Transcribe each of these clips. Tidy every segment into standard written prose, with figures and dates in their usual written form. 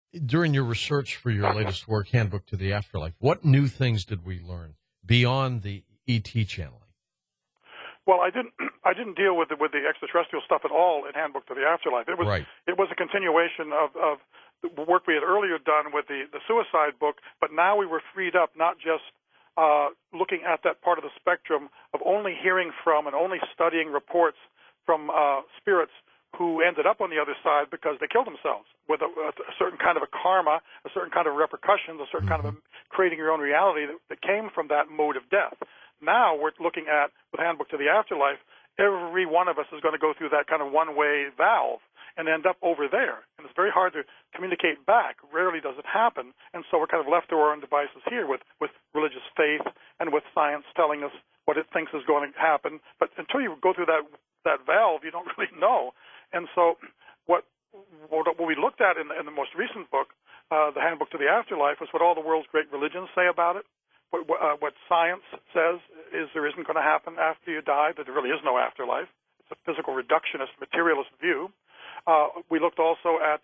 During your research for your latest work, Handbook to the Afterlife, what new things did we learn beyond the ET channeling? Well, I didn't deal with the extraterrestrial stuff at all in Handbook to the Afterlife. It was Right. it was a continuation of the work we had earlier done with the suicide book, but now we were freed up not just looking at that part of the spectrum of only hearing from and only studying reports from spirits who ended up on the other side because they killed themselves with a certain kind of a karma, a certain kind of repercussions, a certain kind of creating your own reality that came from that mode of death. Now we're looking at, with Handbook to the Afterlife, every one of us is going to go through that kind of one-way valve and end up over there. And it's very hard to communicate back. Rarely does it happen. And so we're kind of left to our own devices here with religious faith and with science telling us what it thinks is going to happen. But until you go through that valve, you don't really know. And so what we looked at in the most recent book, the Handbook to the Afterlife, was what all the world's great religions say about it. What science says is there isn't going to happen after you die, that there really is no afterlife. It's a physical reductionist, materialist view. We looked also at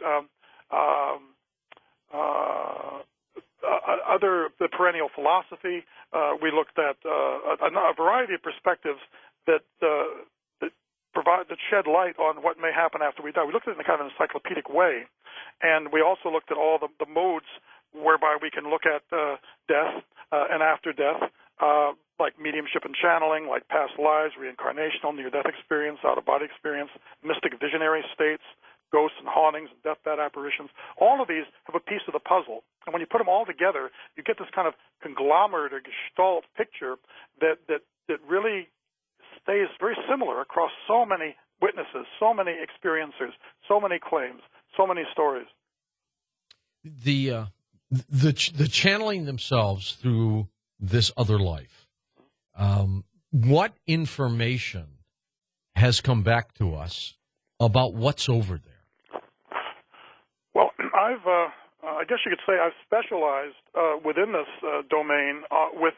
the perennial philosophy. We looked at a variety of perspectives that shed light on what may happen after we die. We looked at it in a kind of encyclopedic way, and we also looked at all the modes whereby we can look at death and after death, like mediumship and channeling, like past lives, reincarnational, near-death experience, out-of-body experience, mystic visionary states, ghosts and hauntings, and deathbed apparitions. All of these have a piece of the puzzle. And when you put them all together, you get this kind of conglomerate or gestalt picture that really stays very similar across so many witnesses, so many experiencers, so many claims, so many stories. The channeling themselves through this other life, what information has come back to us about what's over there? Well, I guess you could say I've specialized within this domain with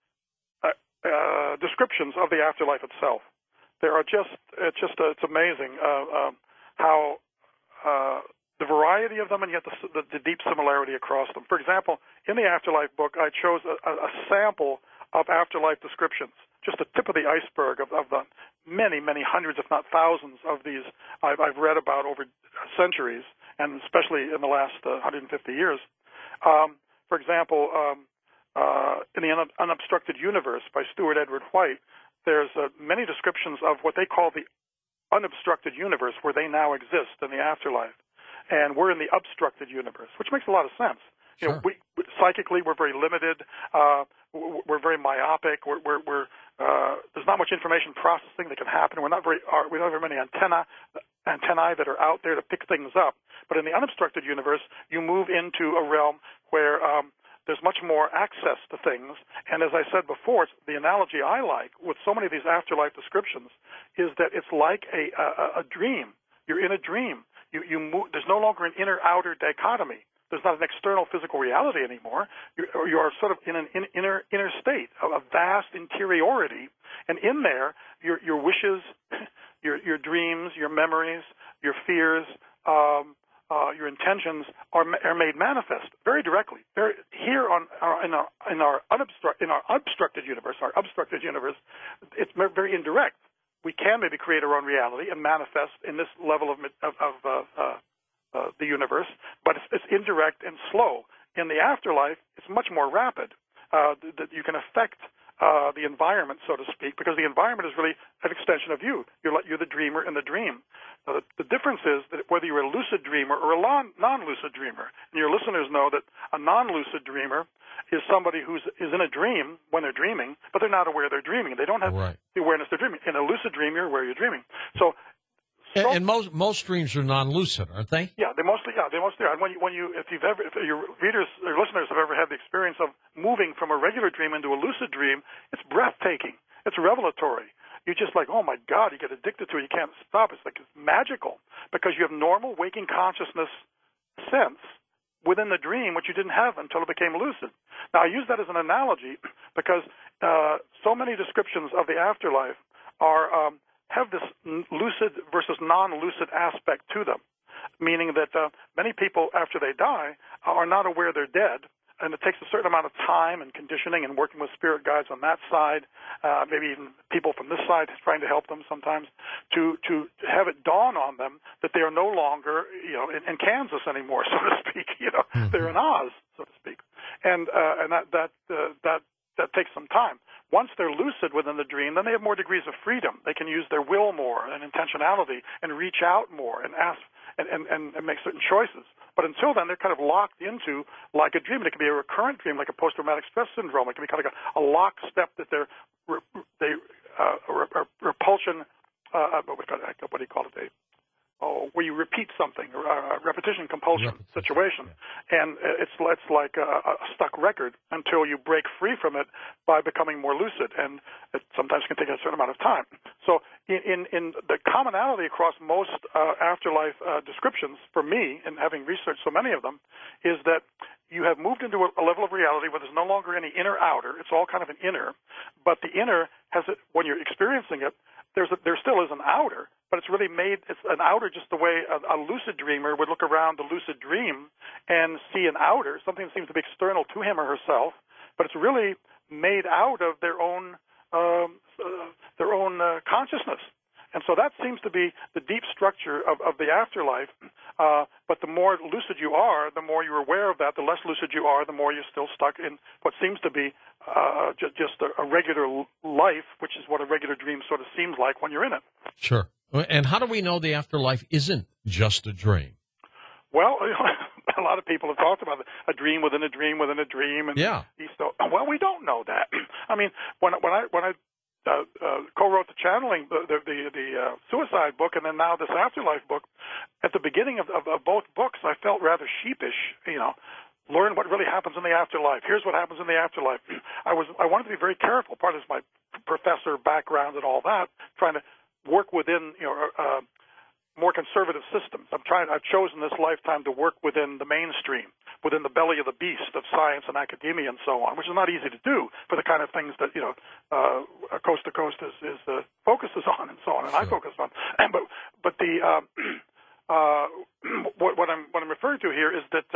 descriptions of the afterlife itself. There are it's amazing how the variety of them, and yet the deep similarity across them. For example, in the Afterlife book, I chose a sample of afterlife descriptions, just the tip of the iceberg of the many, many hundreds, if not thousands, of these I've read about over centuries, and especially in the last 150 years. For example, in the Unobstructed Universe by Stuart Edward White, there's many descriptions of what they call the unobstructed universe, where they now exist in the afterlife. And we're in the obstructed universe, which makes a lot of sense. Sure. You know, psychically, we're very limited. We're very myopic. There's not much information processing that can happen. We don't have very many antennae that are out there to pick things up. But in the unobstructed universe, you move into a realm where there's much more access to things. And as I said before, the analogy I like with so many of these afterlife descriptions is that it's like a dream. You're in a dream. You move, there's no longer an inner-outer dichotomy. There's not an external physical reality anymore. You are sort of in an inner state, a vast interiority, and in there, your wishes, your dreams, your memories, your fears, your intentions are made manifest very directly. Here in our obstructed universe, it's very indirect. We can maybe create our own reality and manifest in this level of the universe, but it's indirect and slow. In the afterlife, it's much more rapid. That you can affect the environment, so to speak, because the environment is really an extension of you. You're the dreamer in the dream. The difference is that whether you're a lucid dreamer or a non-lucid dreamer, and your listeners know that a non-lucid dreamer is somebody who's in a dream when they're dreaming, but they're not aware they're dreaming. They don't have the awareness they're dreaming. In a lucid dream, you're aware you're dreaming. And most dreams are non-lucid, aren't they? Yeah, they mostly are. And if your readers or listeners have ever had the experience of moving from a regular dream into a lucid dream, it's breathtaking. It's revelatory. You're just like, oh my God, you get addicted to it. You can't stop. It's magical because you have normal waking consciousness sense within the dream, which you didn't have until it became lucid. Now, I use that as an analogy because so many descriptions of the afterlife have this lucid versus non-lucid aspect to them. meaning that many people, after they die, are not aware they're dead. And it takes a certain amount of time and conditioning and working with spirit guides on that side, maybe even people from this side trying to help them sometimes, to have it dawn on them that they are no longer, in Kansas anymore, so to speak. They're in Oz, so to speak, and that takes some time. Once they're lucid within the dream, then they have more degrees of freedom. They can use their will more and intentionality and reach out more and ask and make certain choices. But until then, they're kind of locked into like a dream. And it can be a recurrent dream, like a post-traumatic stress syndrome. It can be kind of like a lockstep that they're repulsion. What do you call it? Where you repeat something, repetition compulsion situation, and it's like a stuck record until you break free from it by becoming more lucid, and it sometimes can take a certain amount of time. So in the commonality across most afterlife descriptions, for me, and having researched so many of them, is that you have moved into a level of reality where there's no longer any inner-outer. It's all kind of an inner, but the inner has it, when you're experiencing it, there still is an outer, but it's really it's an outer just the way a lucid dreamer would look around the lucid dream and see an outer, something that seems to be external to him or herself, but it's really made out of their own consciousness. And so that seems to be the deep structure of the afterlife. But the more lucid you are, the more you're aware of that. The less lucid you are, the more you're still stuck in what seems to be just a regular life, which is what a regular dream sort of seems like when you're in it. Sure. And how do we know the afterlife isn't just a dream? Well, a lot of people have talked about a dream within a dream within a dream. And well, we don't know that. I mean, when I co-wrote the channeling, the suicide book, and then now this afterlife book. At the beginning of both books, I felt rather sheepish. Learn what really happens in the afterlife. Here's what happens in the afterlife. I wanted to be very careful. Part of my professor background and all that, trying to work within more conservative systems. I've chosen this lifetime to work within the mainstream, within the belly of the beast of science and academia and so on, which is not easy to do for the kind of things that Coast to Coast focuses on and so on, and I focus on. But what I'm referring to here is that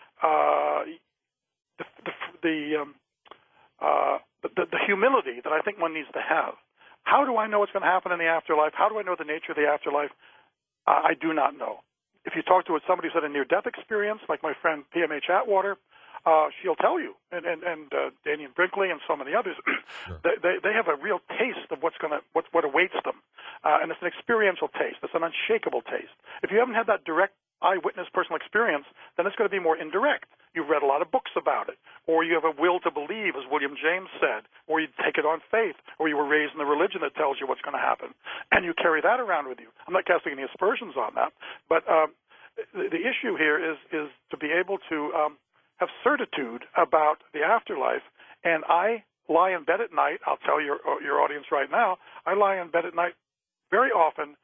the humility that I think one needs to have. How do I know what's going to happen in the afterlife? How do I know the nature of the afterlife? I do not know. If you talk to somebody who's had a near-death experience, like my friend PMH Atwater, she'll tell you, and Daniel Brinkley and so many others, sure. they have a real taste of what awaits them, and it's an experiential taste. It's an unshakable taste. If you haven't had that direct eyewitness personal experience, then it's going to be more indirect. You've read a lot of books about it, or you have a will to believe, as William James said, or you take it on faith, or you were raised in the religion that tells you what's going to happen, and you carry that around with you. I'm not casting any aspersions on that, but the issue here is to be able to have certitude about the afterlife. And I lie in bed at night. I'll tell your audience right now, I lie in bed at night very often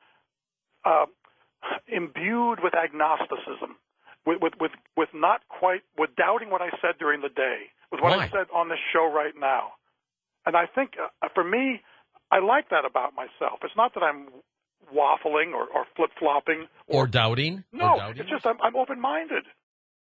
imbued with agnosticism, with not quite, with doubting what I said during the day, with what I said on this show right now. And I think, for me, I like that about myself. It's not that I'm waffling or flip-flopping. Or doubting? No, it's just I'm open-minded.